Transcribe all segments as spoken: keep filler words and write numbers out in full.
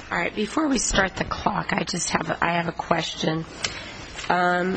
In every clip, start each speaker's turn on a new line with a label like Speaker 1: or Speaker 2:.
Speaker 1: All right, before we start the clock, I just have a, I have a question. Um,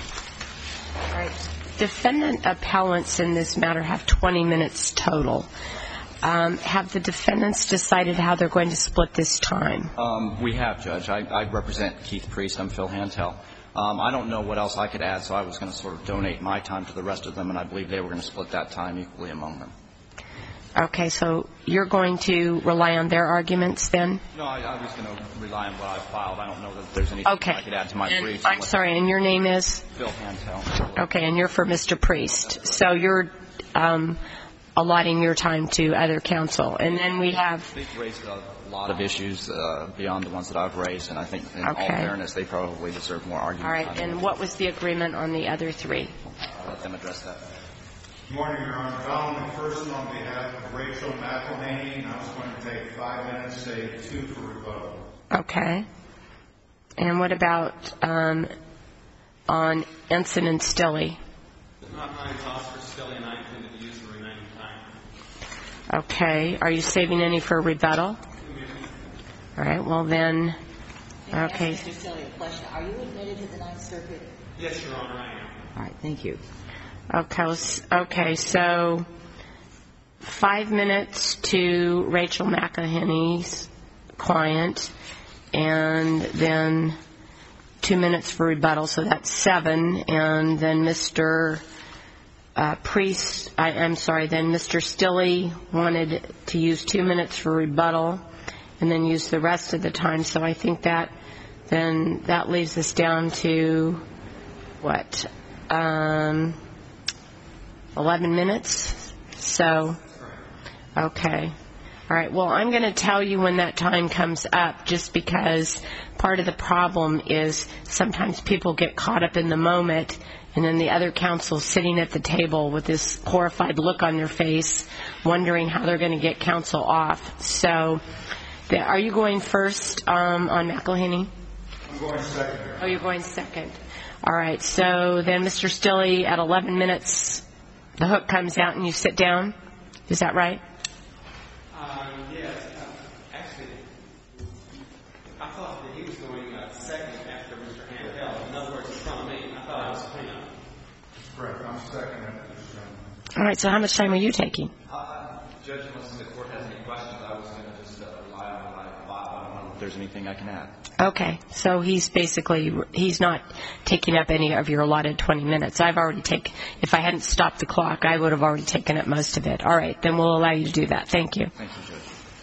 Speaker 1: all right, defendant appellants in this matter have twenty minutes total. Um, have the defendants decided how they're going to split this time?
Speaker 2: Um, we have, Judge. I, I represent Keith Priest. I'm Phil Hantel. Um, I don't know what else I could add, so I was going to sort of donate my time to the rest of them, and I believe they were going to split that time equally among them.
Speaker 1: Okay, so you're going to rely on their arguments then?
Speaker 2: No, I, I was going to rely on what I filed. I don't know that there's anything
Speaker 1: okay.
Speaker 2: I could add to my
Speaker 1: and
Speaker 2: brief.
Speaker 1: I'm sorry, and your name is?
Speaker 2: Phil Hantel.
Speaker 1: Okay, and you're for Mister Priest. So you're um, allotting your time to other counsel. And then we have...
Speaker 2: They've raised a lot of issues uh, beyond the ones that I've raised, and I think in
Speaker 1: okay.
Speaker 2: all fairness, they probably deserve more argument.
Speaker 1: All right, and what was the agreement on the other three?
Speaker 2: I'll let them address that.
Speaker 3: Good morning, Your Honor. Donald McPherson on behalf of Rachel McElhaney, and I was going to take five minutes, say two for rebuttal.
Speaker 1: Okay. And what about um, on Ensign and Stilley?
Speaker 4: Not my toss for Stilley, and I intend to use the remaining time.
Speaker 1: Okay. Are you saving any for rebuttal? All right. Well, then, okay.
Speaker 5: Mister Stilley, a question. Are you admitted to the Ninth Circuit?
Speaker 4: Yes, Your Honor, I am.
Speaker 5: All right. Thank you.
Speaker 1: Okay, okay, so five minutes to Rachel McElhaney's client, and then two minutes for rebuttal, so that's seven, and then Mister Uh, Priest, I, I'm sorry, then Mister Stilley wanted to use two minutes for rebuttal, and then use the rest of the time, so I think that then that leaves us down to what? Um... eleven minutes. So, okay. All right. Well, I'm going to tell you when that time comes up, just because part of the problem is sometimes people get caught up in the moment, and then the other counsel sitting at the table with this horrified look on their face, wondering how they're going to get counsel off. So, the, are you going first um, on McElhaney?
Speaker 3: I'm going second.
Speaker 1: Oh, you're going second. All right. So then Mister Stilley at eleven minutes. The hook comes out and you sit down. Is that right?
Speaker 4: Uh, yes. Uh, actually, I thought that he was going uh, second after Mister Hantel. In other words, in front of me. I thought I was cleanup.
Speaker 3: Correct. I'm second after this gentleman.
Speaker 1: All right. So how much time are you taking?
Speaker 2: Uh, Judge, unless the court has any questions, I was going to just uh, rely on what I thought. I don't know if there's anything I can add.
Speaker 1: Okay. So he's basically, he's not taking up any of your allotted twenty minutes. I've already taken, if I hadn't stopped the clock, I would have already taken up most of it. All right. Then we'll allow you to do that. Thank you.
Speaker 2: Thank you, Judge.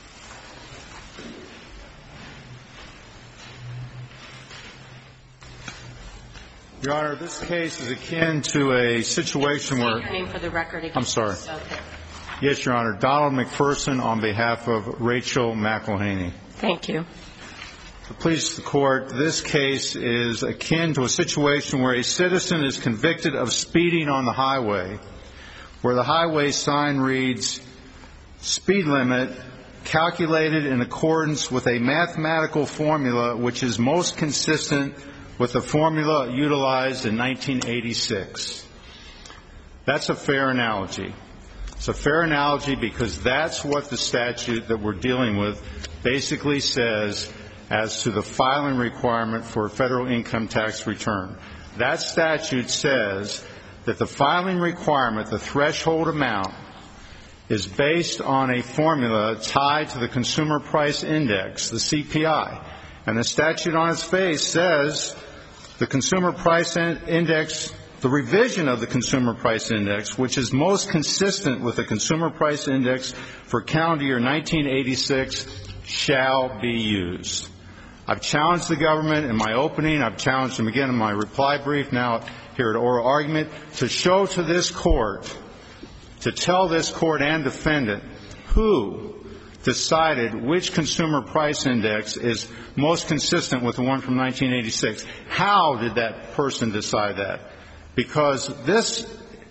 Speaker 3: Your Honor, this case is akin to a situation where...
Speaker 1: Your name for the record again.
Speaker 3: I'm sorry.
Speaker 1: Okay.
Speaker 3: Yes, Your Honor. Donald McPherson on behalf of Rachel McElhaney.
Speaker 1: Thank you.
Speaker 3: To please the Court, this case is akin to a situation where a citizen is convicted of speeding on the highway, where the highway sign reads, speed limit calculated in accordance with a mathematical formula which is most consistent with the formula utilized in nineteen eighty-six. That's a fair analogy. It's a fair analogy because that's what the statute that we're dealing with basically says as to the filing requirement for a federal income tax return. That statute says that the filing requirement, the threshold amount, is based on a formula tied to the Consumer Price Index, the C P I. And the statute on its face says the Consumer Price Index, the revision of the Consumer Price Index, which is most consistent with the Consumer Price Index for calendar year nineteen eighty-six, shall be used. I've challenged the government in my opening. I've challenged them again in my reply brief, now here at oral argument, to show to this Court, to tell this Court and defendant who decided which Consumer Price Index is most consistent with the one from nineteen eighty-six. How did that person decide that? Because this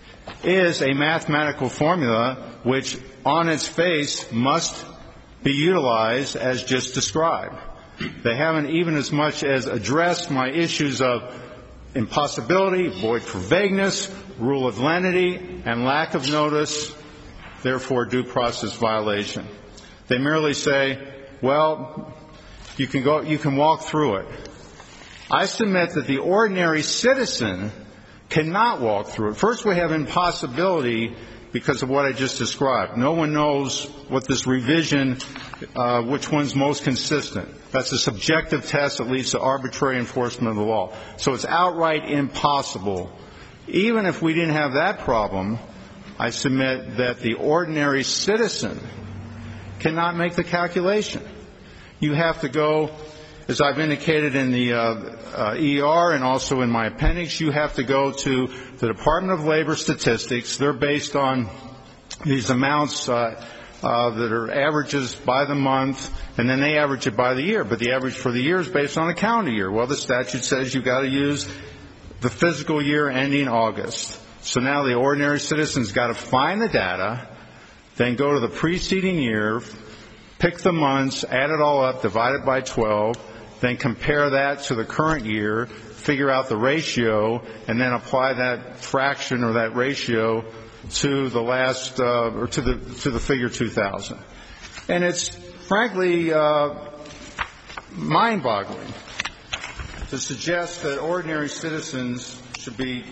Speaker 3: is a mathematical formula which on its face must be utilized as just described. They haven't even as much as addressed my issues of impossibility, void for vagueness, rule of lenity, and lack of notice, therefore due process violation. They merely say, well, you can go, you can walk through it. I submit that the ordinary citizen cannot walk through it. First, we have impossibility because of what I just described. No one knows what this revision, uh, which one's most consistent. That's a subjective test that leads to arbitrary enforcement of the law. So it's outright impossible. Even if we didn't have that problem, I submit that the ordinary citizen cannot make the calculation. You have to go, as I've indicated in the uh, uh, E R and also in my appendix, you have to go to the Department of Labor statistics. They're based on these amounts uh, uh, that are averages by the month, and then they average it by the year. But the average for the year is based on a calendar year. Well, the statute says you've got to use the fiscal year ending August. So now the ordinary citizen's got to find the data, then go to the preceding year, pick the months, add it all up, divide it by twelve, then compare that to the current year, figure out the ratio, and then apply that fraction or that ratio to the last uh, or to the to the figure two thousand. And it's frankly uh, mind-boggling to suggest that ordinary citizens should be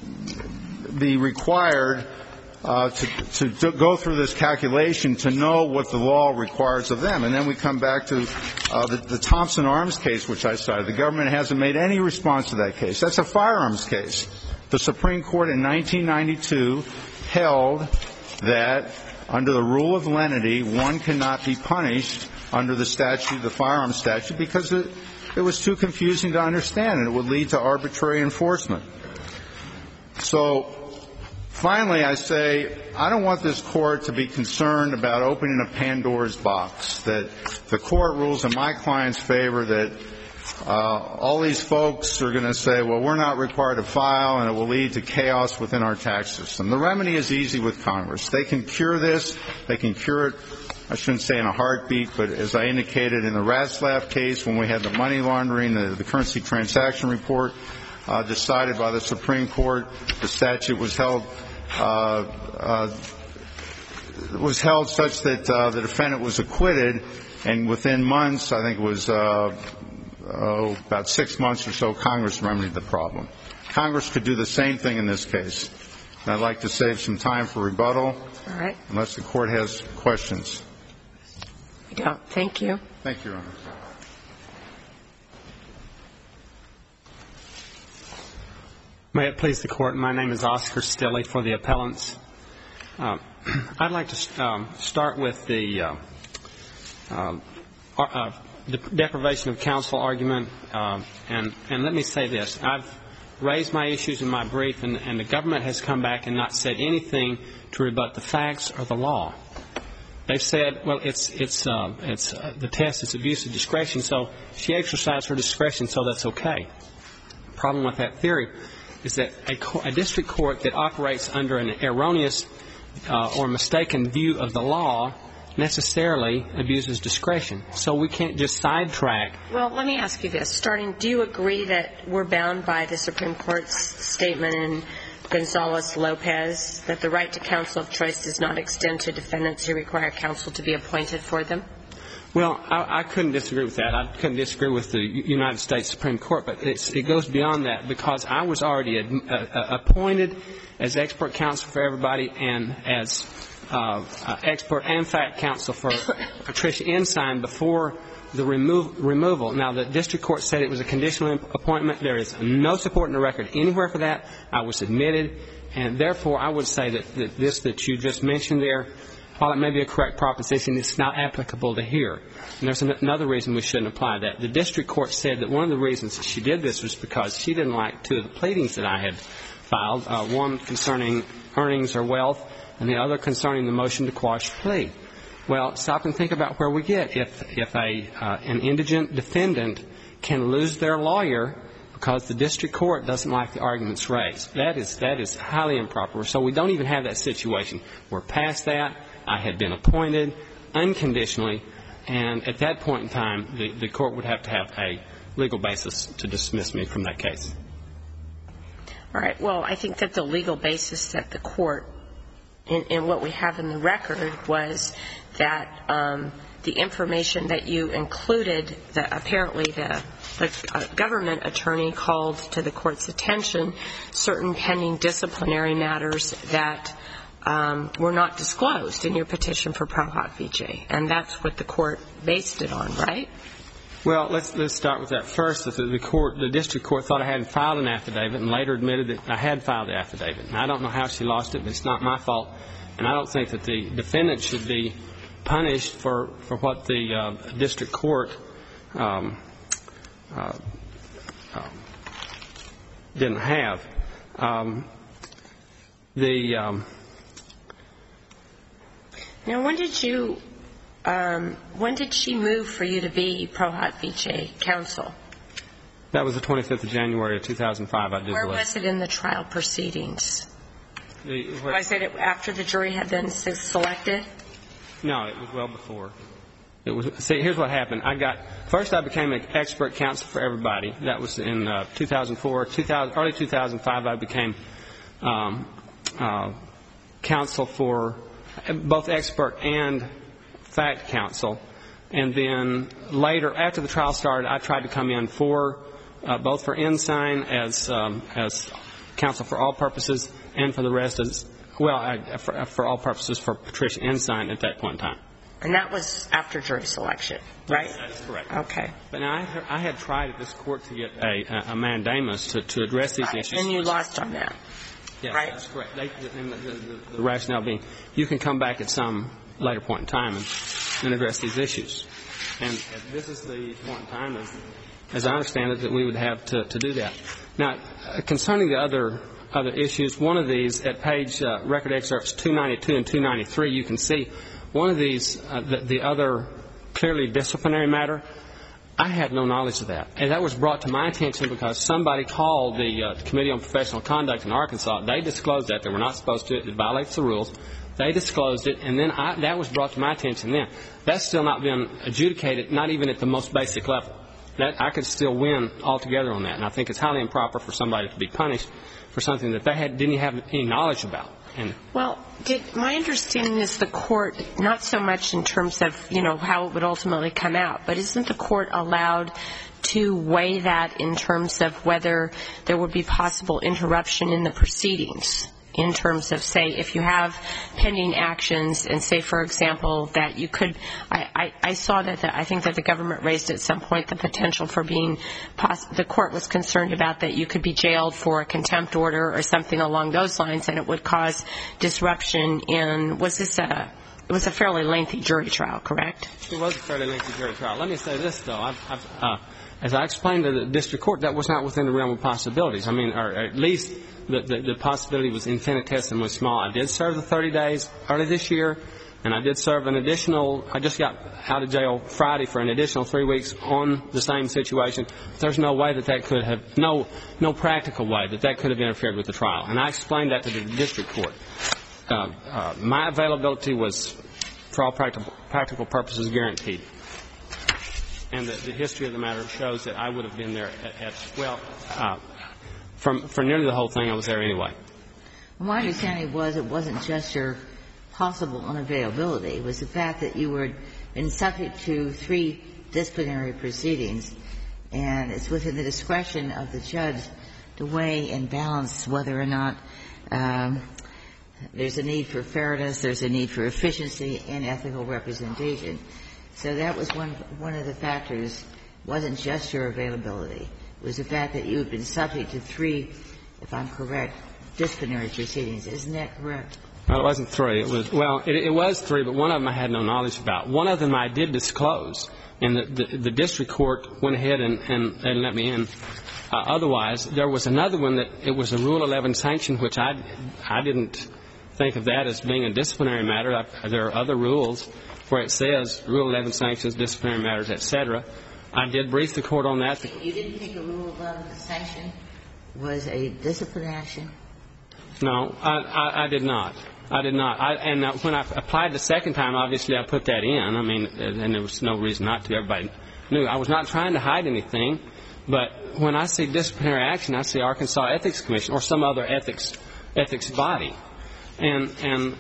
Speaker 3: be required uh, to, to go through this calculation to know what the law requires of them. And then we come back to uh, the, the Thompson Arms case, which I cited. The government hasn't made any response to that case. That's a firearms case. The Supreme Court in nineteen ninety-two held that under the rule of lenity, one cannot be punished under the statute, the firearms statute, because it, it was too confusing to understand, and it would lead to arbitrary enforcement. So finally, I say I don't want this court to be concerned about opening a Pandora's box, that the court rules in my client's favor, that uh, all these folks are going to say, well, we're not required to file, and it will lead to chaos within our tax system. The remedy is easy with Congress. They can cure this. They can cure it, I shouldn't say in a heartbeat, but as I indicated in the Ratzlaff case when we had the money laundering, the, the currency transaction report uh, decided by the Supreme Court, the statute was held uh, uh, was held such that uh, the defendant was acquitted, and within months, I think it was uh, oh, about six months or so, Congress remedied the problem. Congress could do the same thing in this case. And I'd like to save some time for rebuttal.
Speaker 1: All right.
Speaker 3: Unless the court has questions.
Speaker 1: We don't. Thank you.
Speaker 3: Thank you, Your Honor.
Speaker 6: May it please the Court, my name is Oscar Stilley for the appellants. Uh, I'd like to um, start with the uh, uh, uh, deprivation of counsel argument, uh, and, and let me say this. I've raised my issues in my brief, and, and the government has come back and not said anything to rebut the facts or the law. They've said, well, it's it's uh, it's uh, the test is abuse of discretion, so she exercised her discretion, so that's okay. The problem with that theory is that a, co- a district court that operates under an erroneous uh, or mistaken view of the law necessarily abuses discretion. So we can't just sidetrack.
Speaker 1: Well, let me ask you this. Starting, do you agree that we're bound by the Supreme Court's statement in Gonzales-Lopez that the right to counsel of choice does not extend to defendants who require counsel to be appointed for them?
Speaker 6: Well, I, I couldn't disagree with that. I couldn't disagree with the United States Supreme Court, but it's, it goes beyond that because I was already ad, uh, appointed as expert counsel for everybody and as uh, uh, expert and fact counsel for Patricia Ensign before the remove, removal. Now, the district court said it was a conditional appointment. There is no support in the record anywhere for that. I was admitted, and therefore I would say that, that this that you just mentioned there, while it may be a correct proposition, it's not applicable to here. And there's an, another reason we shouldn't apply that. The district court said that one of the reasons that she did this was because she didn't like two of the pleadings that I had filed, uh, one concerning earnings or wealth and the other concerning the motion to quash plea. Well, stop and think about where we get. If, if a, uh, an indigent defendant can lose their lawyer because the district court doesn't like the arguments raised, that is, that is highly improper. So we don't even have that situation. We're past that. I had been appointed unconditionally, and at that point in time, the, the court would have to have a legal basis to dismiss me from that case.
Speaker 1: All right. Well, I think that the legal basis that the court, in, in what we have in the record, was that um, the information that you included, that apparently the, the uh, government attorney called to the court's attention certain pending disciplinary matters that um, were not disclosed in your petition for Pro Hoc Vice, and that's what the court based it on, right?
Speaker 6: Well, let's let's start with that first. The, the court, the district court, thought I hadn't filed an affidavit, and later admitted that I had filed the affidavit. And I don't know how she lost it, but it's not my fault. And I don't think that the defendant should be punished for for what the uh, district court um, uh, uh, didn't have. Um, the um,
Speaker 1: now, when did you? Um, when did she move for you to be Pro Hoc Vice counsel?
Speaker 6: That was the twenty-fifth of January of two thousand five. I did.
Speaker 1: Where was it in the trial proceedings?
Speaker 6: The,
Speaker 1: was it after the jury had been selected?
Speaker 6: No, it was well before. It was. See, here's what happened. I got first. I became an expert counsel for everybody. That was in uh, two thousand four. two thousand, early two thousand five, I became um, uh, counsel for both expert and fact counsel, and then later, after the trial started, I tried to come in for uh, both for Ensign as um, as counsel for all purposes, and for the rest as well I, for, for all purposes for Patricia Ensign at that point in time.
Speaker 1: And that was after jury selection, right?
Speaker 6: That's correct.
Speaker 1: Okay.
Speaker 6: But now I, had, I had tried at this court to get a, a mandamus to, to address these
Speaker 1: right.
Speaker 6: issues.
Speaker 1: And you lost on that.
Speaker 6: Yes,
Speaker 1: right?
Speaker 6: That's correct. They, and the, the, the rationale being, you can come back at some later point in time and, and address these issues. And this is the point in time, as, as I understand it, that we would have to, to do that. Now, uh, concerning the other other issues, one of these at page uh, record excerpts two ninety-two and two ninety-three, you can see one of these, uh, the, the other clearly disciplinary matter. I had no knowledge of that, and that was brought to my attention because somebody called the uh, Committee on Professional Conduct in Arkansas. They disclosed that they were not supposed to. It violates the rules. They disclosed it, and then I, that was brought to my attention then. That's still not been adjudicated, not even at the most basic level. That I could still win altogether on that, and I think it's highly improper for somebody to be punished for something that they had, didn't have any knowledge about. And
Speaker 1: well, did, my understanding is the court, not so much in terms of, you know, how it would ultimately come out, but isn't the court allowed to weigh that in terms of whether there would be possible interruption in the proceedings? In terms of, say, if you have pending actions and say, for example, that you could, I, I, I saw that the, I think that the government raised at some point the potential for being, poss- the court was concerned about that you could be jailed for a contempt order or something along those lines, and it would cause disruption in, was this a, it was a fairly lengthy jury trial, correct?
Speaker 6: It was a fairly lengthy jury trial. Let me say this, though. I've, I've, uh, as I explained to the district court, that was not within the realm of possibilities. I mean, or at least the, the, the possibility was infinitesimally small. I did serve the thirty days early this year, and I did serve an additional, I just got out of jail Friday for an additional three weeks on the same situation. There's no way that that could have, no, no practical way that that could have interfered with the trial. And I explained that to the district court. Uh, uh, my availability was, for all practical, practical purposes, guaranteed. And the, the history of the matter shows that I would have been there at, at well, uh, from, for nearly the whole thing, I was there anyway.
Speaker 5: Well, my understanding was it wasn't just your possible unavailability. It was the fact that you were been subject to three disciplinary proceedings, and it's within the discretion of the judge to weigh and balance whether or not um, there's a need for fairness, there's a need for efficiency and ethical representation. So that was one one of the factors. It wasn't just your availability. It was the fact that you had been subject to three, if I'm correct, disciplinary proceedings. Isn't that correct?
Speaker 6: Well, it wasn't three. It was, well, it, it was three, but one of them I had no knowledge about. One of them I did disclose, and the, the, the district court went ahead and, and, and let me in. Uh, otherwise, there was another one that it was a Rule eleven sanction, which I, I didn't think of that as being a disciplinary matter. I, there are other rules where it says Rule eleven sanctions, disciplinary matters, et cetera. I did brief the court on that.
Speaker 5: You didn't think a Rule eleven sanction was a discipline action?
Speaker 6: No, I, I, I did not. I did not. I, and uh, when I applied the second time, obviously I put that in. I mean, and there was no reason not to. Everybody knew. I was not trying to hide anything. But when I see disciplinary action, I see Arkansas Ethics Commission or some other ethics ethics body. And and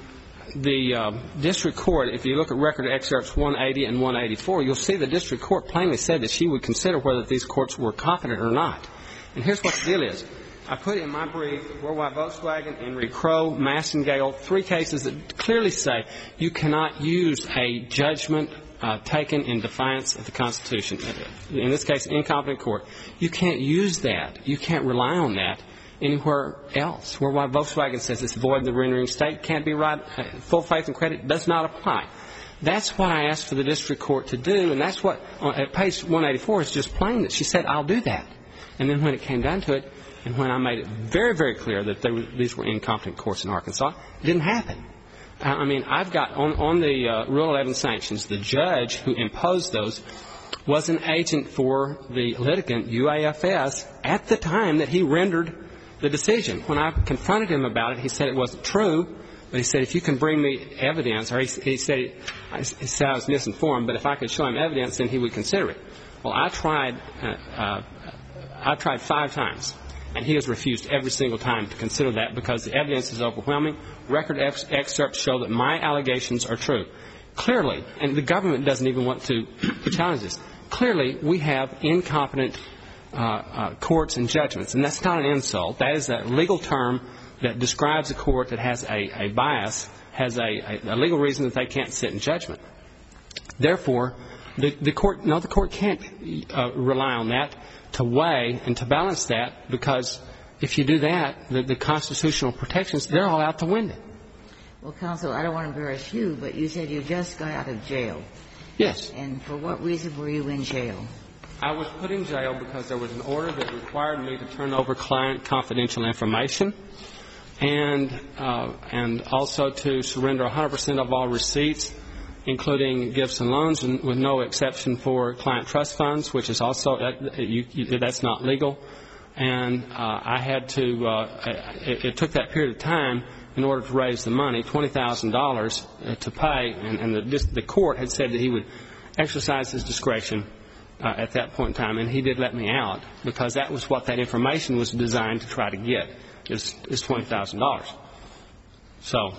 Speaker 6: the uh, district court, if you look at record excerpts one eighty and one eighty-four, you'll see the district court plainly said that she would consider whether these courts were competent or not. And here's what the deal is. I put in my brief Worldwide Volkswagen, Henry Crow, Massengale, three cases that clearly say you cannot use a judgment uh, taken in defiance of the Constitution. In this case, incompetent court. You can't use that. You can't rely on that anywhere else. Worldwide Volkswagen says it's void in the rendering state, can't be right, full faith and credit does not apply. That's what I asked for the district court to do, and that's what, at page one eighty-four, is just plain that she said, I'll do that. And then when it came down to it, and when I made it very, very clear that they were, these were incompetent courts in Arkansas, it didn't happen. I mean, I've got, on, on the uh, Rule eleven sanctions, the judge who imposed those was an agent for the litigant, U A F S, at the time that he rendered the decision. When I confronted him about it, he said it wasn't true, but he said, if you can bring me evidence, or he, he, said, he said I was misinformed, but if I could show him evidence, then he would consider it. Well, I tried, uh, uh, I tried five times. And he has refused every single time to consider that because the evidence is overwhelming. Record ex- excerpts show that my allegations are true. Clearly, and the government doesn't even want to challenge this, clearly we have incompetent uh, uh, courts and judgments. And that's not an insult. That is a legal term that describes a court that has a, a bias, has a, a, a legal reason that they can't sit in judgment. Therefore, the, the court, no, the court can't uh, rely on that to weigh and to balance that, because if you do that, the, the constitutional protections, they're all out the window.
Speaker 5: Well, counsel, I don't want to embarrass you, but you said you just got out of jail.
Speaker 6: Yes.
Speaker 5: And for what reason were you in jail?
Speaker 6: I was put in jail because there was an order that required me to turn over client confidential information and uh, and also to surrender one hundred percent of all receipts, including gifts and loans, and with no exception for client trust funds, which is also, uh, you, you, that's not legal. And uh, I had to, uh, it, it took that period of time in order to raise the money, twenty thousand dollars uh, to pay, and, and the, the court had said that he would exercise his discretion uh, at that point in time, and he did let me out because that was what that information was designed to try to get, is, is twenty thousand dollars. So.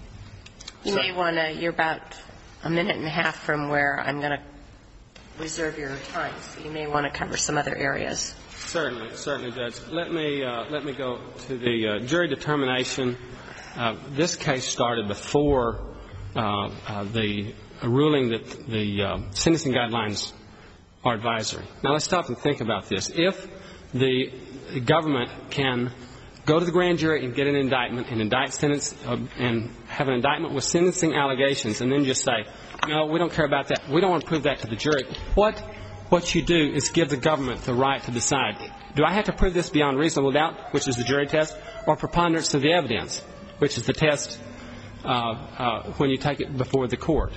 Speaker 1: You
Speaker 6: so,
Speaker 1: may want to, you're about a minute and a half from where I'm going to reserve your time, so you may want to cover some other areas.
Speaker 6: Certainly, certainly, Judge. Let me uh, let me go to the uh, jury determination. Uh, this case started before uh, uh, the ruling that the uh, sentencing guidelines are advisory. Now, let's stop and think about this. If the government can go to the grand jury and get an indictment and indict sentence uh, and have an indictment with sentencing allegations and then just say, no, we don't care about that. We don't want to prove that to the jury. What what you do is give the government the right to decide, do I have to prove this beyond reasonable doubt, which is the jury test, or preponderance of the evidence, which is the test uh, uh, when you take it before the court.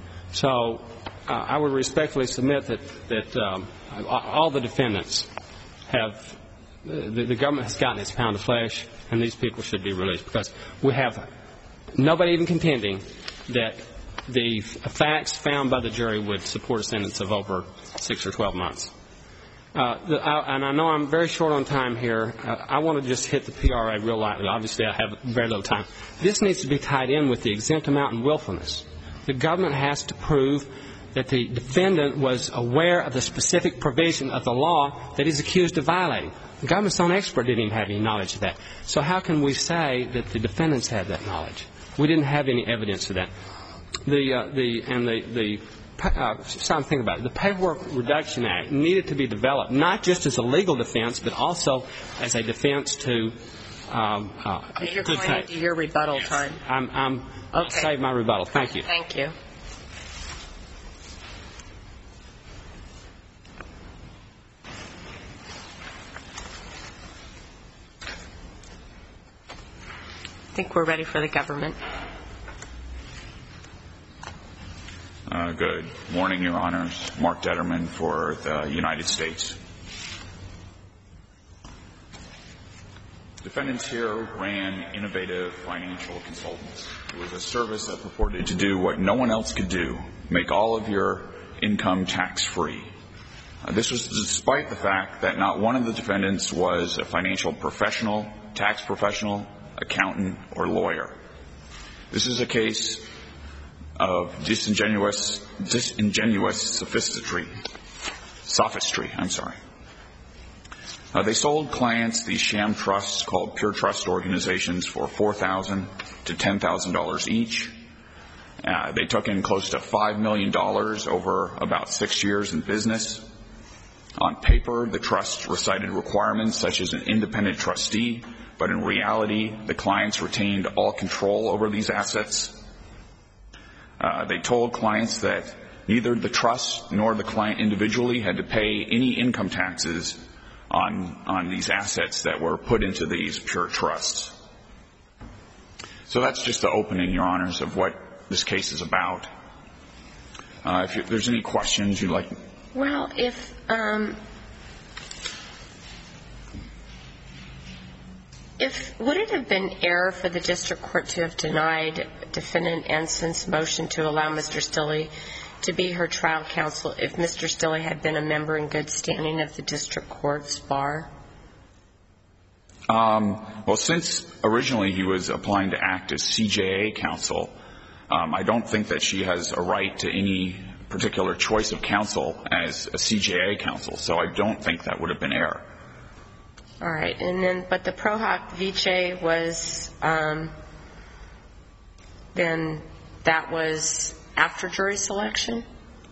Speaker 6: So uh, I would respectfully submit that, that um, all the defendants have, the, the government has gotten its pound of flesh, and these people should be released, because we have nobody even contending that the facts found by the jury would support a sentence of over six or twelve months. Uh, the, I, and I know I'm very short on time here. Uh, I want to just hit the P R A real lightly. Obviously, I have very little time. This needs to be tied in with the exempt amount and willfulness. The government has to prove that the defendant was aware of the specific provision of the law that he's accused of violating. The government's own expert didn't even have any knowledge of that. So how can we say that the defendants had that knowledge? We didn't have any evidence of that. The uh, the and the the uh, stop and think about it. The Paperwork Reduction Act needed to be developed not just as a legal defense, but also as a defense to. Um, uh,
Speaker 1: You're going into your rebuttal time.
Speaker 6: I'm. I'm
Speaker 1: okay.
Speaker 6: I'll save my rebuttal. Thank you.
Speaker 1: Thank you. I think we're ready for the government.
Speaker 7: Uh, good morning, Your Honors. Mark Detterman for the United States. Defendants here ran Innovative Financial Consultants. It was a service that purported to do what no one else could do, make all of your income tax-free. Uh, this was despite the fact that not one of the defendants was a financial professional, tax professional, accountant, or lawyer. This is a case of disingenuous, disingenuous sophistry, sophistry, I'm sorry. Uh, they sold clients these sham trusts called pure trust organizations for four thousand dollars to ten thousand dollars each. Uh, they took in close to five million dollars over about six years in business. On paper, the trust recited requirements such as an independent trustee, but in reality, the clients retained all control over these assets. Uh, they told clients that neither the trust nor the client individually had to pay any income taxes on, on these assets that were put into these pure trusts. So that's just the opening, Your Honors, of what this case is about. Uh, if, you, if there's any questions you'd like.
Speaker 1: Well, if um, if would it have been error for the district court to have denied defendant Anson's motion to allow Mister Stille to be her trial counsel if Mister Stille had been a member in good standing of the district court's bar?
Speaker 7: Um, well, since originally he was applying to act as C J A counsel, um, I don't think that she has a right to any particular choice of counsel as a C J A counsel, so I don't think that would have been error.
Speaker 1: All right, and then, but the pro hoc vice was, um, then that was after jury selection?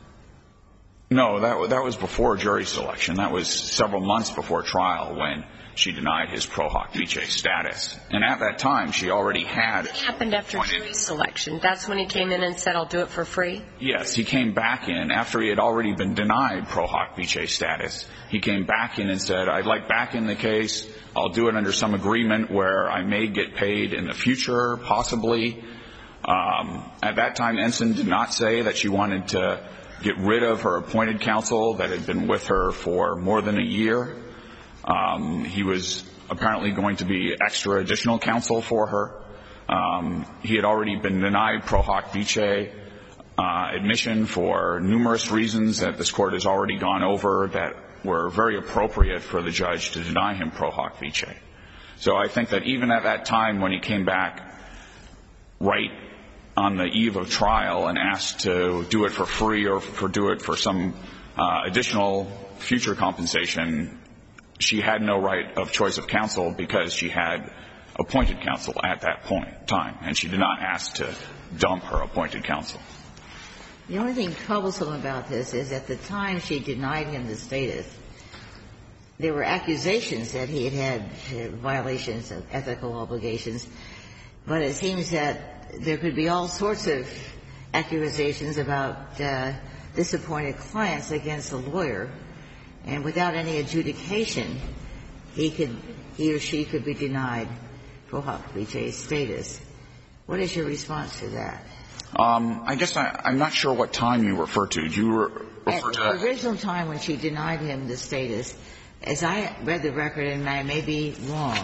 Speaker 7: No, that that was before jury selection. That was several months before trial when she denied his pro hoc vice status. And at that time, she already had...
Speaker 1: It happened after jury selection. That's when he came in and said, I'll do it for free?
Speaker 7: Yes, he came back in after he had already been denied pro hoc vice status. He came back in and said, I'd like back in the case. I'll do it under some agreement where I may get paid in the future, possibly. Um, at that time, Ensign did not say that she wanted to get rid of her appointed counsel that had been with her for more than a year. Um, he was apparently going to be extra additional counsel for her. Um, he had already been denied pro hoc vice uh, admission for numerous reasons that this court has already gone over that were very appropriate for the judge to deny him pro hoc vice. So I think that even at that time when he came back right on the eve of trial and asked to do it for free or for do it for some uh, additional future compensation, she had no right of choice of counsel because she had appointed counsel at that point in time, and she did not ask to dump her appointed counsel.
Speaker 5: The only thing troublesome about this is at the time she denied him the status, there were accusations that he had had violations of ethical obligations, but it seems that there could be all sorts of accusations about uh, disappointed clients against a lawyer, and without any adjudication, he could, he or she could be denied pro hoc vice status. What is your response to that?
Speaker 7: Um, I guess I, I'm not sure what time you refer to. Do you re- refer
Speaker 5: At
Speaker 7: to that?
Speaker 5: the original time when she denied him the status, as I read the record, and I may be wrong,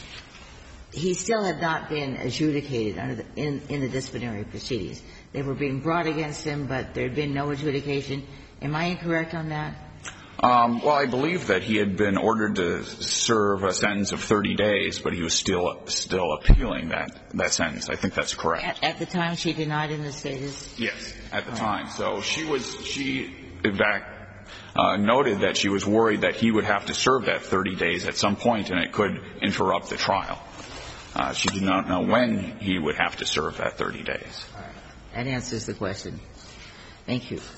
Speaker 5: he still had not been adjudicated under the, in, in the disciplinary proceedings. They were being brought against him, but there had been no adjudication. Am I incorrect on that?
Speaker 7: Um, well, I believe that he had been ordered to serve a sentence of thirty days, but he was still still appealing that, that sentence. I think that's correct.
Speaker 5: At, at the time she denied him the status?
Speaker 7: Yes, at the time. So she was, she, in fact, uh, noted that she was worried that he would have to serve that thirty days at some point, and it could interrupt the trial. Uh, she did not know when he would have to serve that thirty days.
Speaker 5: All right. That answers the question. Thank you.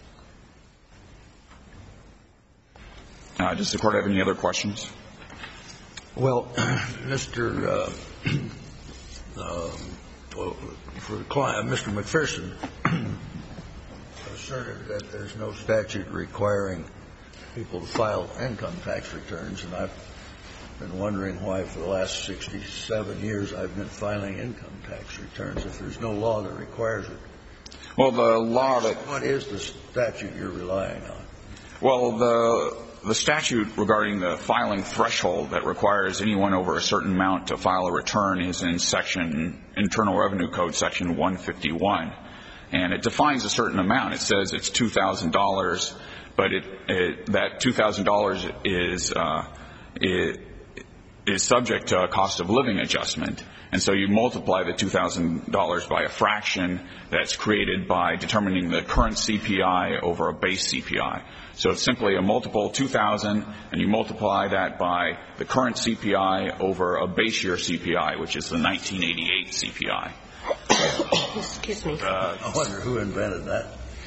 Speaker 7: Uh, does the Court have any other questions?
Speaker 8: Well, Mister Uh, uh, well, for the client, Mister McPherson asserted that there's no statute requiring people to file income tax returns, and I've been wondering why for the last sixty-seven years I've been filing income tax returns if there's no law that requires it.
Speaker 7: Well, the law that...
Speaker 8: What is the statute you're relying on?
Speaker 7: Well, the... The statute regarding the filing threshold that requires anyone over a certain amount to file a return is in section Internal Revenue Code section one fifty-one, and it defines a certain amount. It says it's two thousand dollars, but it, it, that two thousand dollars is uh, it, is subject to a cost of living adjustment. And so you multiply the two thousand dollars by a fraction that's created by determining the current C P I over a base C P I. So it's simply a multiple two thousand, and you multiply that by the current C P I over a base year C P I, which is the nineteen eighty-eight C P I.
Speaker 1: Excuse me.
Speaker 7: Uh,
Speaker 8: I wonder who invented that.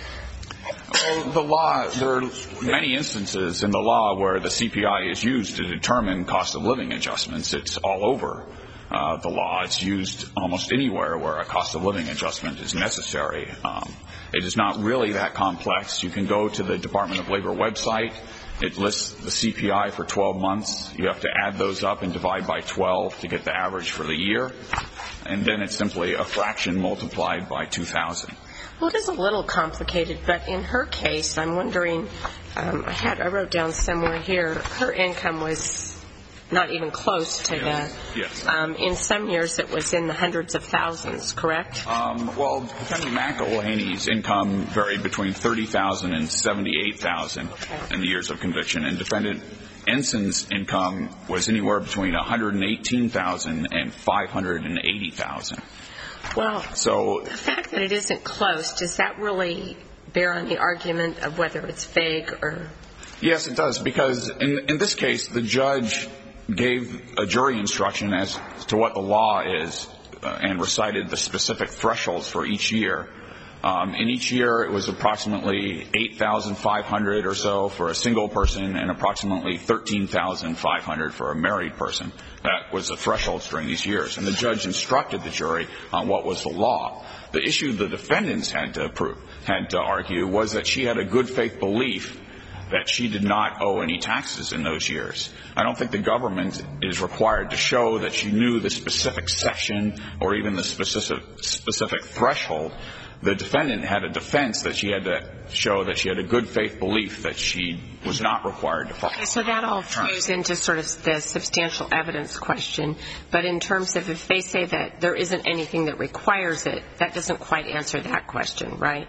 Speaker 7: Well, the law, there are many instances in the law where the C P I is used to determine cost of living adjustments. It's all over uh, the law. It's used almost anywhere where a cost of living adjustment is necessary. Um, it is not really that complex. You can go to the Department of Labor website. It lists the C P I for twelve months. You have to add those up and divide by twelve to get the average for the year. And then it's simply a fraction multiplied by two thousand.
Speaker 1: Well, it is a little complicated, but in her case, I'm wondering, um, I had, I wrote down somewhere here, her income was not even close to
Speaker 7: Yes.
Speaker 1: the,
Speaker 7: Yes.
Speaker 1: Um, in some years it was in the hundreds of thousands, correct?
Speaker 7: Um, well, Defendant McElhaney's income varied between thirty thousand dollars and seventy-eight thousand dollars
Speaker 1: Okay.
Speaker 7: in the years of conviction, and Defendant Enson's income was anywhere between one hundred eighteen thousand dollars and five hundred eighty thousand dollars.
Speaker 1: Well,
Speaker 7: So
Speaker 1: the fact that it isn't close, does that really bear on the argument of whether it's vague or?
Speaker 7: yes, it does, because in, in this case, the judge gave a jury instruction as to what the law is uh, and recited the specific thresholds for each year. Um, in each year, it was approximately eight thousand five hundred or so for a single person and approximately thirteen thousand five hundred for a married person. That was the thresholds during these years. And the judge instructed the jury on what was the law. The issue the defendants had to prove, had to argue was that she had a good faith belief that she did not owe any taxes in those years. I don't think the government is required to show that she knew the specific section or even the specific, specific threshold. The defendant had a defense that she had to show that she had a good faith belief that she was not required to follow.
Speaker 1: So that all goes into sort of the substantial evidence question. But in terms of if they say that there isn't anything that requires it, that doesn't quite answer that question, right?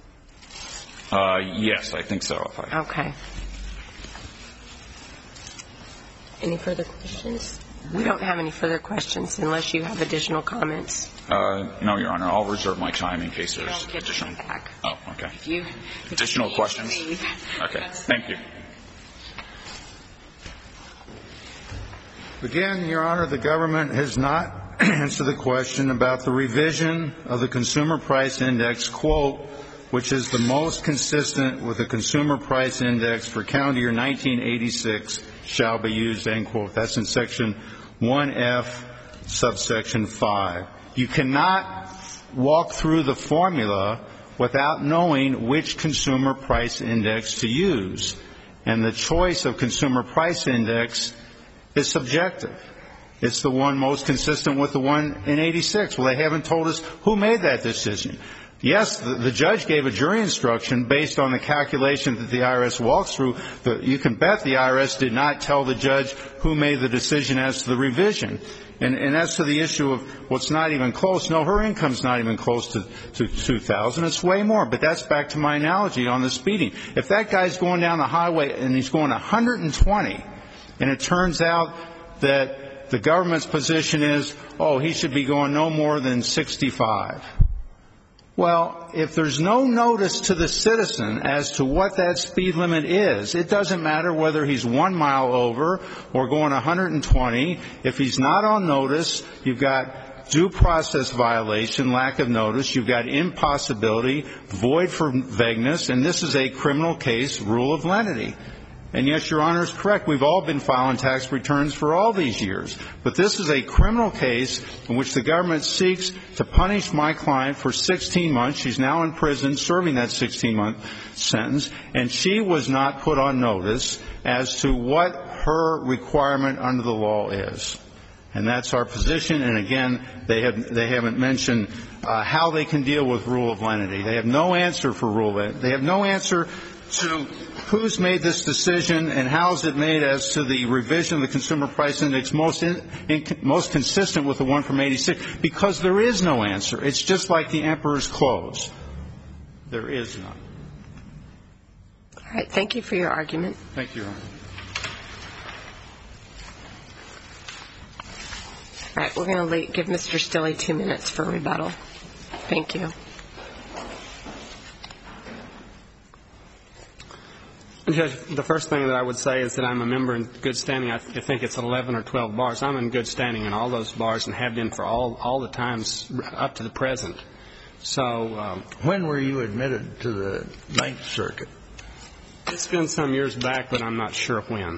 Speaker 7: Uh, yes, I think so. If I...
Speaker 1: Okay. Any further questions? We don't have any further questions unless you have additional comments.
Speaker 7: Uh, no, Your Honor. I'll reserve my time in case there's
Speaker 1: Don't get
Speaker 7: additional.
Speaker 1: back.
Speaker 7: Oh, okay.
Speaker 1: If you, if
Speaker 7: Additional
Speaker 1: you
Speaker 7: questions?
Speaker 1: leave.
Speaker 7: Okay. Thank you.
Speaker 3: Again, Your Honor, the government has not answered the question about the revision of the Consumer Price Index, quote, which is the most consistent with the Consumer Price Index for calendar year nineteen eighty-six, shall be used, end quote. That's in Section one F, subsection five. You cannot walk through the formula without knowing which Consumer Price Index to use. And the choice of Consumer Price Index is subjective. It's the one most consistent with the one in eighty-six. Well, they haven't told us who made that decision. Yes, the, the judge gave a jury instruction based on the calculation that the I R S walks through. The, you can bet the I R S did not tell the judge who made the decision as to the revision. And, and as to the issue of what's not even close, no, her income's not even close to, to two thousand. It's way more. But that's back to my analogy on the speeding. If that guy's going down the highway and he's going one hundred twenty, and it turns out that the government's position is, oh, he should be going no more than sixty-five. Well, if there's no notice to the citizen as to what that speed limit is, it doesn't matter whether he's one mile over or going one hundred twenty. If he's not on notice, you've got due process violation, lack of notice. You've got impossibility, void for vagueness, and this is a criminal case, rule of lenity. And yes, Your Honor is correct. We've all been filing tax returns for all these years. But this is a criminal case in which the government seeks to punish my client for sixteen months. She's now in prison serving that sixteen-month sentence. And she was not put on notice as to what her requirement under the law is. And that's our position. And again, they have they haven't mentioned uh, how they can deal with rule of lenity. They have no answer for rule of lenity. They have no answer to who's made this decision and how is it made as to the revision of the Consumer Price Index most in, in, most consistent with the one from eighty-six, because there is no answer. It's just like the emperor's clothes. There is none.
Speaker 1: All right. Thank you for your argument.
Speaker 3: Thank you, Your Honor.
Speaker 1: All right, we're going to give Mister Stille two minutes for rebuttal. Thank you.
Speaker 6: Judge, the first thing that I would say is that I'm a member in good standing. I think it's eleven or twelve bars. I'm in good standing in all those bars and have been for all, all the times up to the present. So um,
Speaker 8: when were you admitted to the Ninth Circuit?
Speaker 6: It's been some years back, but I'm not sure when.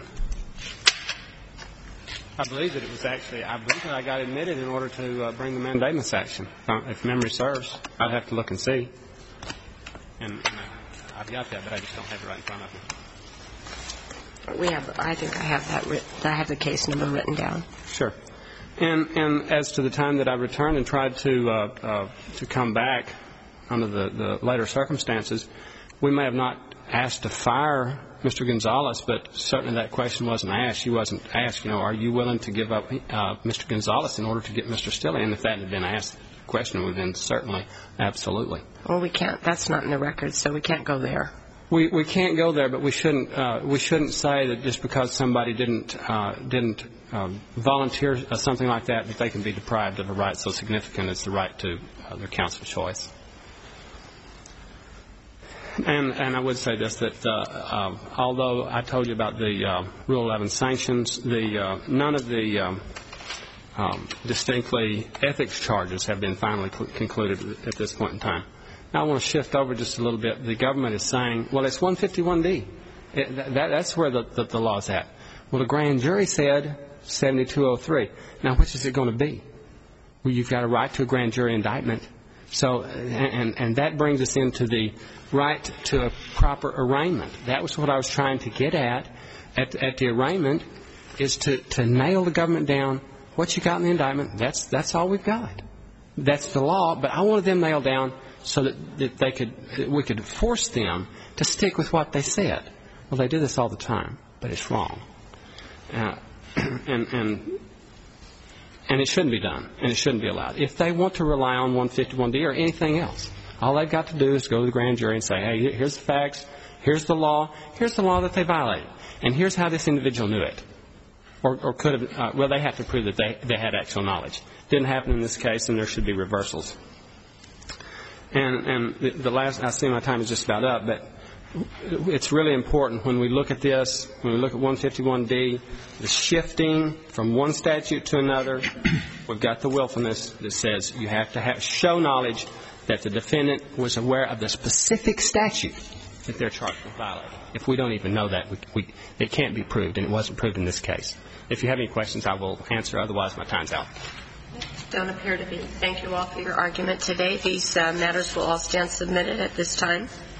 Speaker 6: I believe that it was actually, I believe that I got admitted in order to uh, bring the mandamus action, uh, if memory serves. I'd have to look and see. And, and I've got that, but I just don't have it right in front of me.
Speaker 1: We have, I think I have that, writ- I have the case number written down.
Speaker 6: Sure. And, and as to the time that I returned and tried to, uh, uh, to come back under the, the later circumstances, we may have not asked to fire Mister Gonzalez, but certainly that question wasn't asked. She wasn't asked, you know, are you willing to give up uh, Mister Gonzalez in order to get Mister Stille? And if that had been asked, the question would have been certainly, absolutely.
Speaker 1: Well, we can't. That's not in the record, so we can't go there.
Speaker 6: We we can't go there, but we shouldn't uh, we shouldn't say that just because somebody didn't uh, didn't um, volunteer uh, something like that, that they can be deprived of a right so significant as the right to uh, their counsel choice. And and I would say this, that uh, uh, although I told you about the uh, Rule eleven sanctions, the uh, none of the um, um, distinctly ethics charges have been finally cl- concluded at this point in time. Now I want to shift over just a little bit. The government is saying, well, it's one fifty-one D. It, that, that's where the, the, the law is at. Well, the grand jury said seventy-two oh three. Now, which is it going to be? Well, you've got a right to a grand jury indictment. So, and, and that brings us into the right to a proper arraignment. That was what I was trying to get at, at, at the arraignment, is to, to nail the government down. What you got in the indictment, that's, that's all we've got. That's the law, but I wanted them nailed down so that, that they could, that we could force them to stick with what they said. Well, they do this all the time, but it's wrong. Uh, and, and, and it shouldn't be done, and it shouldn't be allowed. If they want to rely on one fifty-one D or anything else, all they've got to do is go to the grand jury and say, hey, here's the facts, here's the law, here's the law that they violated, and here's how this individual knew it. Or, or could have, uh, well, they have to prove that they, they had actual knowledge. Didn't happen in this case, and there should be reversals. And, and the, the last, I see my time is just about up, but it's really important when we look at this, when we look at one fifty-one D, the shifting from one statute to another, we've got the willfulness that says you have to have, show knowledge that the defendant was aware of the specific statute that they're charged with violating. If we don't even know that, we, we, it can't be proved, and it wasn't proved in this case. If you have any questions, I will answer. Otherwise, my time's out.
Speaker 1: Don't appear to be. Thank you all for your argument today. These uh, matters will all stand submitted at this time.